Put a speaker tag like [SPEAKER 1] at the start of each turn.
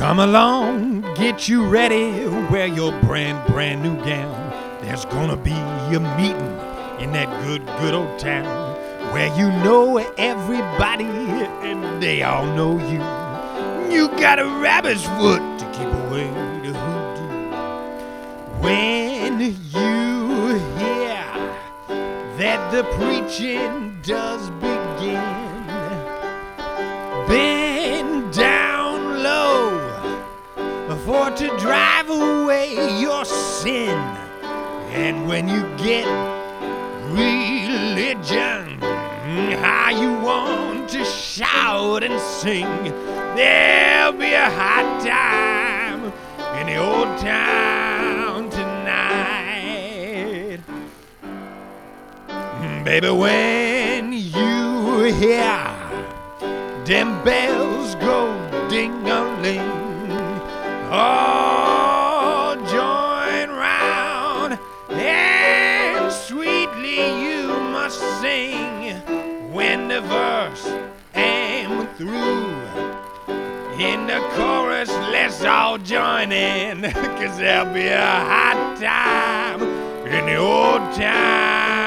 [SPEAKER 1] Come along, get you ready, wear your brand new gown. There's gonna be a meeting in that good old town where you know everybody and they all know you. You got a rabbit's foot to keep away the hoodoo. When you hear that the preaching does begin, bend down low for to drive away your sin. And when you get religion, how you want to shout and sing, there'll be a hot time in the old town tonight. Baby, when you hear them bells go ding-a-ling, all join round and sweetly you must sing. When the verse am through, in the chorus let's all join in, 'cause there'll be a hot time in the old town